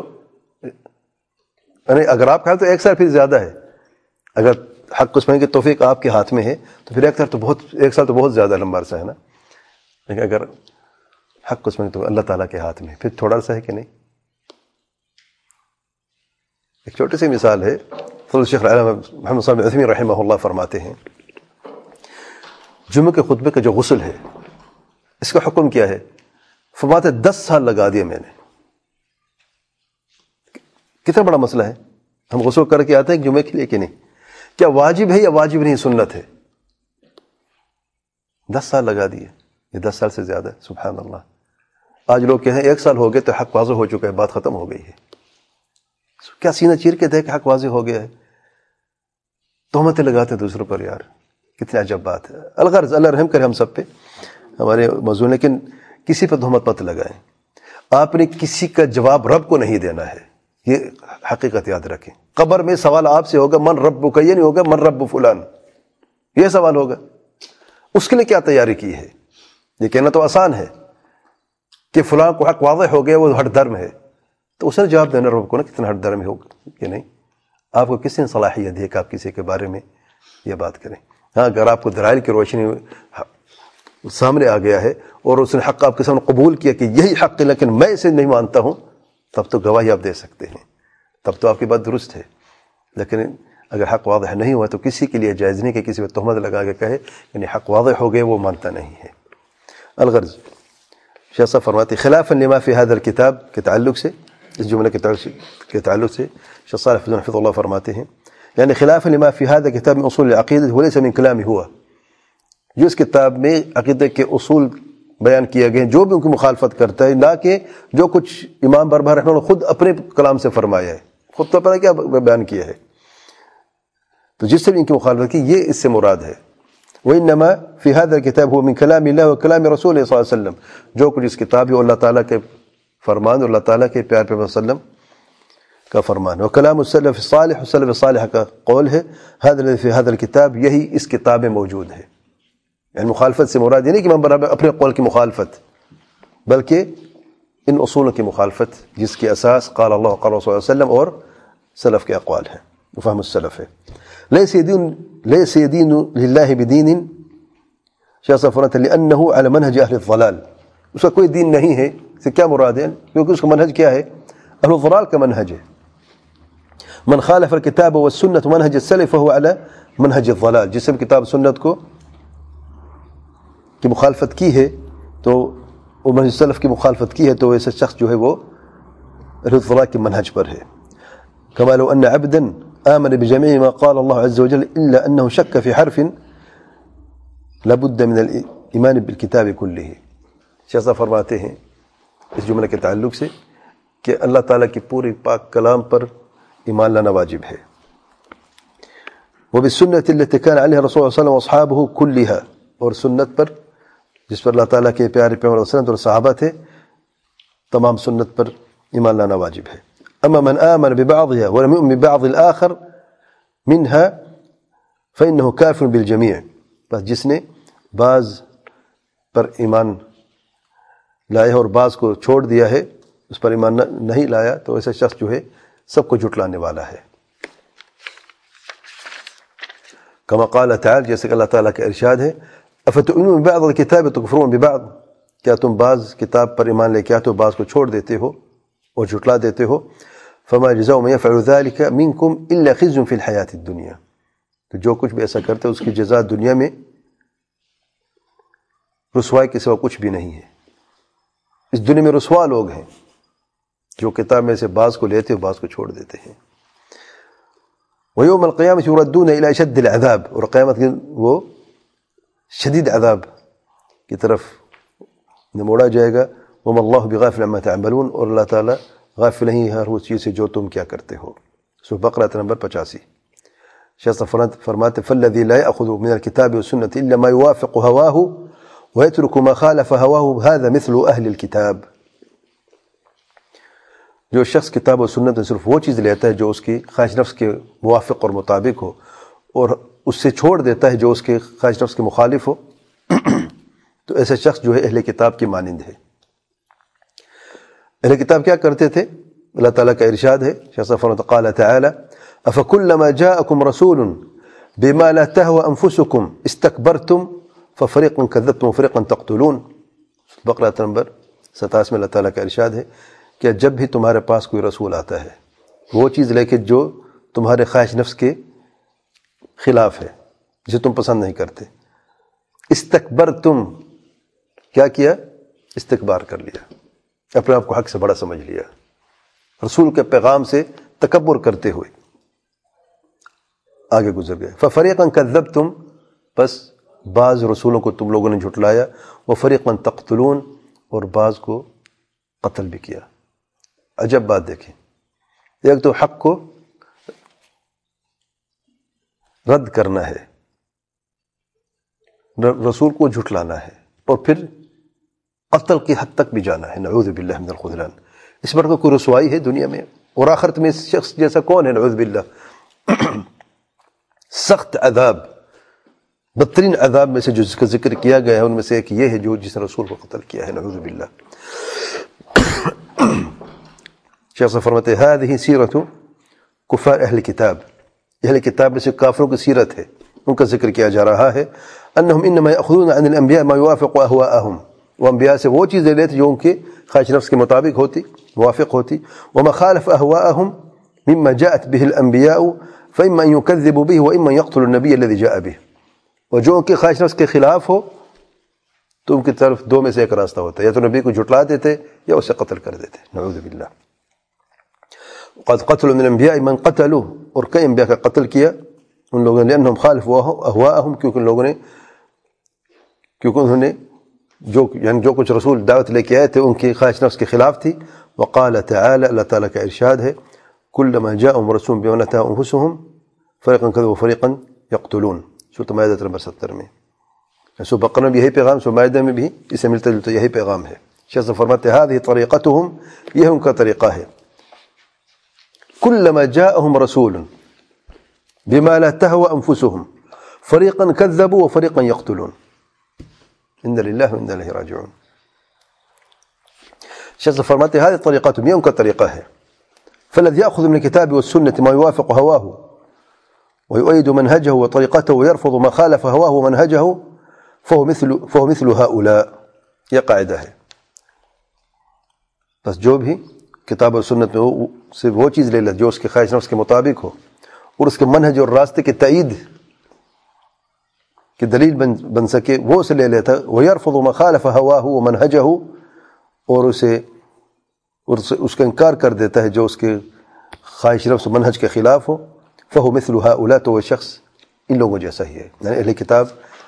اگر آپ کا تو 1 سال پھر زیادہ ہے. اگر حق کو سمجھنے کی توفیق آپ کے ہاتھ میں ہے تو پھر 1 سال تو بہت زیادہ لمبا عرصہ ہے نا. لیکن اگر حق کو سمجھنے تو اللہ تعالیٰ کے ہاتھ میں پھر تھوڑا سا ہے کہ نہیں. ایک چھوٹی سی مثال ہے. فضل شیخ محمد صاحب عثیمین رحمہ اللہ فرماتے ہیں جمعہ کے خطبے کا جو غسل ہے اس کا حکم کیا ہے؟ فرماتے 10 سال لگا دیے میں نے. کتنا بڑا مسئلہ ہے. ہم غسل کر کے آتے ہیں جمعے کے لیے کہ نہیں. کیا واجب ہے یا واجب نہیں، سنت ہے؟ 10 سال لگا دیے. یہ 10 سال سے زیادہ. سبحان اللہ. آج لوگ کہیں 1 سال ہو گئے تو حق واضح ہو چکا ہے، بات ختم ہو گئی ہے. کیا سینہ چیر کے دیکھ حق واضح ہو گیا ہے؟ تہمتیں لگاتے ہیں دوسروں پر. یار کتنی عجب بات ہے. الغرض اللہ رحم کرے ہم سب پہ، ہمارے موضوع. لیکن کسی پہ تہمت مت لگائیں. آپ نے کسی کا جواب رب کو نہیں دینا ہے، یہ حقیقت یاد رکھیں. قبر میں سوال آپ سے ہوگا من ربک، یہ نہیں ہوگا من رب فلان. یہ سوال ہوگا. اس کے لیے کیا تیاری کی ہے؟ یہ کہنا تو آسان ہے کہ فلاں کو حق واضح ہو گیا، وہ ہٹ درم ہے. تو اس نے جواب دینا رب کو نا کتنا ہٹ درم ہوگا کہ نہیں. آپ کو کس نے صلاحیت دی کہ آپ کسی کے بارے میں یہ بات کریں؟ ہاں اگر آپ کو دلائل کی روشنی سامنے آ گیا ہے اور اس نے حق آپ کے سامنے قبول کیا کہ یہی حق ہے لیکن میں اسے نہیں مانتا ہوں، تب تو گواہی آپ دے سکتے ہیں، تب تو آپ کی بات درست ہے. لیکن اگر حق واضح نہیں ہوا تو کسی کے لیے جائز نہیں کہ کسی پہ تہمت لگا کے کہے یعنی حق واضح ہو گئے، وہ مانتا نہیں ہے. الغرض شیخ صاحب فرماتے خلافا لما فی هذا الکتاب کے تعلق سے، اس جملے کے تعلق سے شیخ صالح فوزان حفظ اللہ فرماتے ہیں یعنی خلافا لما فی هذا الکتاب من اصول العقیدہ وليس من کلامه ہوا، جو اس کتاب میں عقیدہ کے اصول بیان کیے گئے ہیں جو بھی ان کی مخالفت کرتا ہے، نہ کہ جو کچھ امام بربہار رحمہ اللہ خود اپنے کلام سے فرمایا ہے، خود تو پتہ کیا بیان کیا ہے. تو جس سے بھی ان کی مخالفت کی یہ اس سے مراد ہے. وإنما في هذا الكتاب هو من كلام الله وكلام رسوله صلی اللہ علیہ وسلم، جو کچھ اس کتاب ہے اللہ تعالیٰ کے فرمان اور اللہ تعالیٰ کے پیار پیغمبر صلی اللہ علیہ وسلم کا فرمان. وکلام السلف الصالح، السلف الصالح کا قول ہے هذا الذي في هذا الكتاب، یہی اس کتاب میں موجود ہے. یعنی مخالفت سے مراد یہ نہیں کہ امام برابر اپنے قول کی مخالفت، بلکہ ان اصولوں کی مخالفت جس کی اساس قال اللہ قال رسول اللہ علیہ وسلم اور سلف کے اقوال ہیں، فہم السلف ہے. ليس يدين لله بدين شیخ صاحب فرماتے ہیں لأنه على منهج اہل الضلال، اس کا کوئی دین نہیں ہے. سے کیا مراد ہے؟ کیونکہ اس کا منہج کیا ہے؟ اہل الضلال کا منہج ہے. من خالف الكتاب والسنة منهج السلف فهو على منهج الضلال، جس نے کتاب سنت کو کی مخالفت کی ہے تو وہ منہج سلف کی مخالفت کی ہے تو ایسا شخص جو ہے وہ اہل الضلال کے منہج پر ہے. كما لو ان عبدا آمن بجميع ما قال الله عز وجل إلا أنه شك في حرف لابد من الإيمان بالكتاب كله. شیخ صاحب فرماتے ہیں اس جملے کے تعلق سے کہ اللہ تعالیٰ کی پوری پاک کلام پر ایمان لانا واجب ہے. وبالسنة التي كان عليها رسول الله صلى الله عليه وسلم وأصحابه كلها، اور سنت پر جس پر اللہ تعالیٰ کے پیارے پیغمبر صلی اللہ علیہ وسلم اور صحابہ تھے، تمام سنت پر ایمان لانا واجب ہے. أما من آمن ببعضها ولم يؤمن ببعض الآخر منها فإنه كافر بالجميع، بس جس نے بعض پر ایمان لایا اور بعض کو چھوڑ دیا ہے، اس پر ایمان نہیں لایا، تو ایسا شخص جو ہے سب کو جھٹلانے والا ہے. كما قال تعالی، جیسے کہ اللہ تعالیٰ کا ارشاد ہے افتؤمنون ببعض الكتاب وتكفرون ببعض، کیا تم بعض کتاب پر ایمان لے کے آتے ہو بعض کو چھوڑ دیتے ہو اور جھٹلا دیتے ہو. فما جزاء من يفعل ذلك منكم الا خزي في الحياة الدنيا، تو جو کچھ بھی ایسا کرتے اس کی جزا دنیا میں رسوائی کے سوا کچھ بھی نہیں ہے. اس دنیا میں رسوا لوگ ہیں جو کتاب میں سے بعض کو لیتے ہیں بعض کو چھوڑ دیتے ہیں. ويوم القيامة يردون إلى أشد العذاب، اور قیامت وہ شدید عذاب کی طرف موڑا جائے گا. وما اللہ بغافل عما تعملون، اور اللہ تعالیٰ غافل نہیں ہر وہ چیز سے جو تم کیا کرتے ہو. سورہ بقرہ نمبر 85. شیخ صاحب فرماتے فالذی لا یأخذ من الکتاب والسنة الا ما یوافق هواه ويترك ما خالف هواه هذا مثل اہل الکتاب. جو شخص کتاب و سنت میں صرف وہ چیز لیتا ہے جو اس کی خواہش نفس کے موافق اور مطابق ہو، اور اس سے چھوڑ دیتا ہے جو اس کے خواہش نفس کے مخالف ہو، تو ایسا شخص جو ہے اہل کتاب کی مانند ہے. اہل کتاب کیا کرتے تھے؟ اللہ تعالیٰ کا ارشاد ہے، شیخ صاحب فرماتے قال تعالی افکلما جاءکم رسول بما لا تهوى انفسکم استکبرتم ففریقا کذبتم وفریقا تقتلون. بقرہ نمبر 27 میں اللہ تعالیٰ کا ارشاد ہے کہ جب بھی تمہارے پاس کوئی رسول آتا ہے وہ چیز لے کے جو تمہارے خواہش نفس کے خلاف ہے، جسے تم پسند نہیں کرتے، استکبرتم، کیا کیا؟ استکبار کر لیا، اپنے آپ کو حق سے بڑا سمجھ لیا، رسول کے پیغام سے تکبر کرتے ہوئے آگے گزر گئے. ففریقا کذبتم، بس بعض رسولوں کو تم لوگوں نے جھٹلایا، وفریقا تقتلون، اور بعض کو قتل بھی کیا. عجب بات دیکھیں، ایک تو حق کو رد کرنا ہے، رسول کو جھٹلانا ہے، اور پھر قتل کی حد تک بھی جانا ہے. نعوذ باللہ من الخذلان. اس پر کوئی رسوائی ہے دنیا میں؟ اور آخرت میں اس شخص جیسا کون ہے؟ نعوذ باللہ. سخت عذاب، بدترین عذاب میں سے جو جس کا ذکر کیا گیا ہے ان میں سے ایک یہ ہے جو جس نے رسول کو قتل کیا ہے. نعوذ باللہ. شیخ صاحب فرماتے ہیں هذه سیرت کفار اہل کتاب، اہل کتاب میں سے کافروں کی سیرت ہے، ان کا ذکر کیا جا رہا ہے. انہم انما یاخذون عن الانبیاء ما یوافق اهواءهم، وہ انبیاء سے وہ چیزیں لیتے جو ان کے خواہش نفس کے مطابق ہوتی، موافق ہوتی. وما خالف اهواءهم مما جاءت به الانبیاء فاما ان يكذبوا به واما ان يقتلوا النبي الذي جاء به. اور جو ان کے خواہش نفس کے خلاف ہو تو ان کی طرف دو میں سے ایک راستہ ہوتا ہے، یا تو نبی کو جھٹلا دیتے یا اسے قتل کر دیتے. نعوذ باللہ. قد قتلوا من الانبیاء من قتلوا، اور کئی انبیاء کا قتل کیا ان لوگوں نے، لانہم خالفوا اہواءہم، کیونکہ انہوں نے جو کچھ رسول دعوت لے کے آئے تھے ان کی خواہش نفس کے خلاف تھی. وقال تعالی، اللہ تعالیٰ کا ارشاد ہے کلما جاءہم رسول بما لا تهوى انفسهم فریقا كذبوا وفریقا یقتلون. سورۃ مائدہ نمبر 70 میں. سورۃ بقرہ میں بھی یہی پیغام، سورۃ مائدہ میں بھی اسے ملتا جلتا یہی پیغام ہے. شیخ فرماتے ہیں هذه طریقتهم، یہ ان کا طریقہ ہے. كلما جاءهم رسول بما لا تهوى انفسهم فريقا كذبوا وفريقا يقتلون. ان لله وانا اليه راجعون. شیخ فرماتے ہیں هذه طریقتهم، یہ ان کا طریقہ ہے. فالذي يأخذ من الكتاب والسنة ما يوافق هواه ويؤيد منهجه وطريقته ويرفض ما خالف هواه ومنهجه فهو مثل هؤلاء. یہ قاعدہ ہے. بس جو بھی کتاب و سنت میں سے وہ چیز لے لے جو اس کے خواہش نفس کے مطابق ہو اور اس کے منہج اور راستے کے تائید کی دلیل بن سکے، وہ اسے لے لیتا. ويرفض ما خالف هواه ومنهجه، اور اس کا انکار کر دیتا ہے جو اس کے خواہش نفس و منہج کے خلاف ہو. فهو مثل هؤلاء، تو وہ شخص ان لوگوں جیسا ہی ہے، یعنی اہل کتاب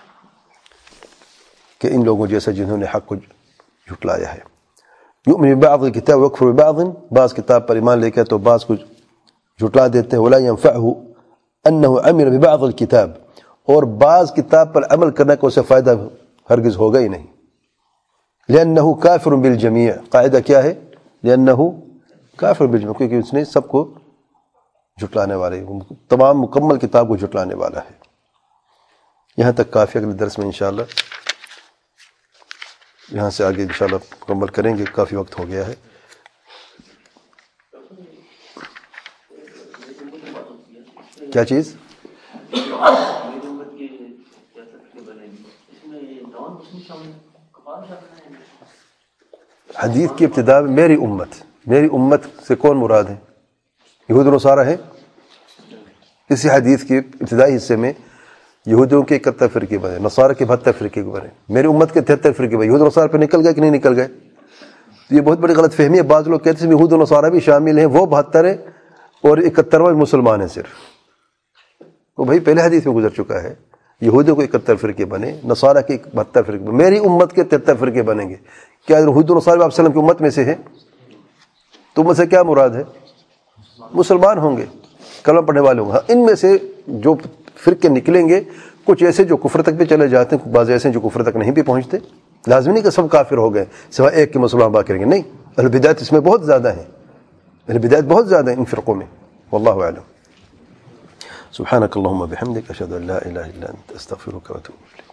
کہ ان لوگوں جیسا جنہوں نے حق کو جھٹلایا ہے. یؤمن ببعض الکتاب ویکفر ببعض، بعض کتاب پر ایمان لے کے تو بعض کو جھٹلا دیتے ہیں. ولا ينفعه انه عمل ببعض الکتاب، اور بعض کتاب پر عمل کرنے کو اسے فائدہ ہرگز ہوگا ہی نہیں. لانه کافر بالجميع، قاعدہ کیا ہے؟ لانه کافر بالجميع، کیونکہ اس نے سب کو جھٹلانے والے، تمام مکمل کتاب کو جھٹلانے والا ہے. یہاں تک کافی. اگلے درس میں انشاءاللہ یہاں سے آگے انشاءاللہ مکمل کریں گے، کافی وقت ہو گیا ہے. کیا چیز؟ حدیث کی ابتدا میں میری امت سے کون مراد ہے؟ یہود و نصارہ ہیں. اسی حدیث کے ابتدائی حصے میں یہودیوں کے 71 فرقے بنے، نصارہ کے 72 فرقے بنے، میری امت کے 73 فرقے بنے. یہود و نصارہ پہ نکل گئے کہ نہیں نکل گئے؟ یہ بہت بڑی غلط فہمی ہے. بعض لوگ کہتے ہیں یہود و نصارہ بھی شامل ہیں، وہ 72 ہیں اور 71واں مسلمان ہیں صرف. وہ بھائی پہلے حدیث میں گزر چکا ہے، یہودوں کو 71 فرقے بنے، نصارہ کے 72 فرقے بنے، میری امت کے 73 فرقے بنیں گے. کیا یہود و نصارہ آپ وسلم کی امت میں سے ہے؟ تو امت سے کیا مراد ہے؟ مسلمان ہوں گے، کلمہ پڑھنے والے ہوں گے. ان میں سے جو فرقے نکلیں گے، کچھ ایسے جو کفر تک بھی چلے جاتے ہیں، بعض ایسے جو کفر تک نہیں بھی پہنچتے. لازمی نہیں کہ سب کافر ہو گئے سوائے ایک کے مسلمان باقی رہیں گے، نہیں. اہل بدعت اس میں بہت زیادہ ہیں، اہل بدعت بہت زیادہ ہیں ان فرقوں میں. واللہ اعلم. سبحانك اللهم وبحمدك اشهد ان لا اله الا انت استغفرك واتوب اليك.